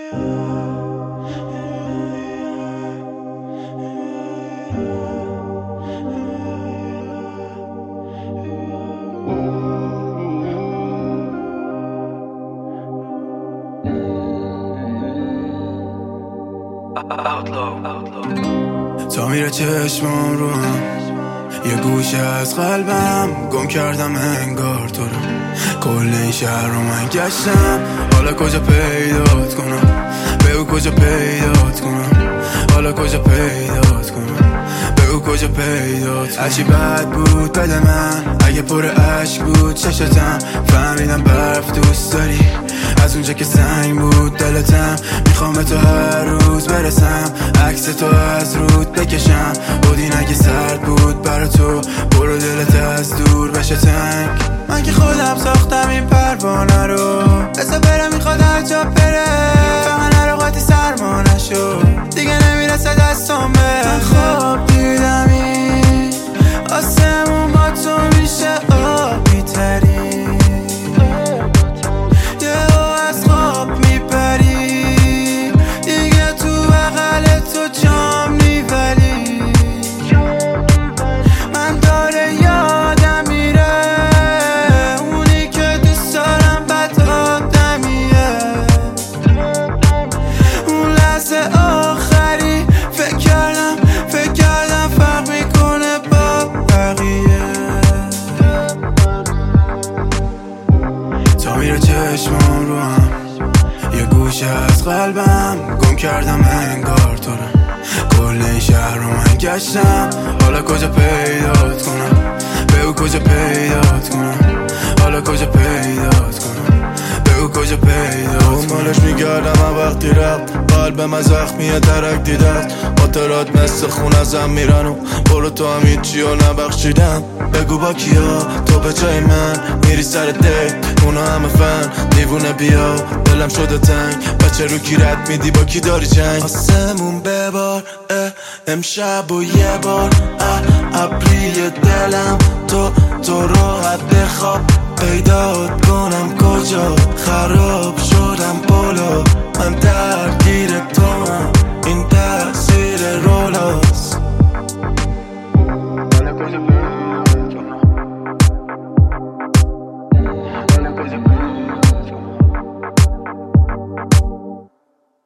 تا میره چشمام رو هم یه گوشه از قلبم گم کردم انگار تو رو. کل این شهر رو من گشتم، حالا کجا پیدات کنم؟ بگو کجا پیدات کنم؟ حالا کجا پیدات کنم؟ بگو کجا پیدات کنم؟ هرچی بد بود بده من، اگه پر عشق بود چشتم، فهمیدم برف دوست داری از اونجا که سنگ بود دلتم. میخوام به تو هر روز برسم، عکس تو از رود بکشم. بودین اگه سرد بود برا تو، برو دلت از دور بشه تنگ. من که خودم ساختم این پروانه رو، بسا بره میخواد هر جا بره، فقط نرو قاطی سرما نشو، دیگه نمیرسه دستم به. من خواب دیدم این آسمون با تو میشه آبی تری، یه از خواب میپری، دیگه تو بغل تو جام نیولی. من داره یادم میره اونی که دوست دارم بد آدمیه، اون لحظه آخری فکر کردم فرق میکنه با بقیه. تا میره چشمام رو هم یه گوشه از قلبم گم کردم انگار تو رو. کل این شهر رو من گشتم، حالا کجا پیدات کنم؟ بگو کجا پیدات کنم؟ حالا کجا پیدات کنم؟ بگو کجا پیدات کنم؟ دنبالش میگردم هم وقتی رفت، قلبم از زخمیه درک دیدت، خاطرات مثل خون ازم میرن و برو تو هم هیچی رو نبخشیدم. بگو با کیا تو به جای من میری سر دیت، اونا همه فن دیوونه بیا، دلم شده تنگ، بچه رو کی رد میدی با کی داری جنگ؟ آسمون ببار امشب و یه بار ابری دلم تو راحت خواب پیدات کنم، کجا خراب شدم بالا من درگیر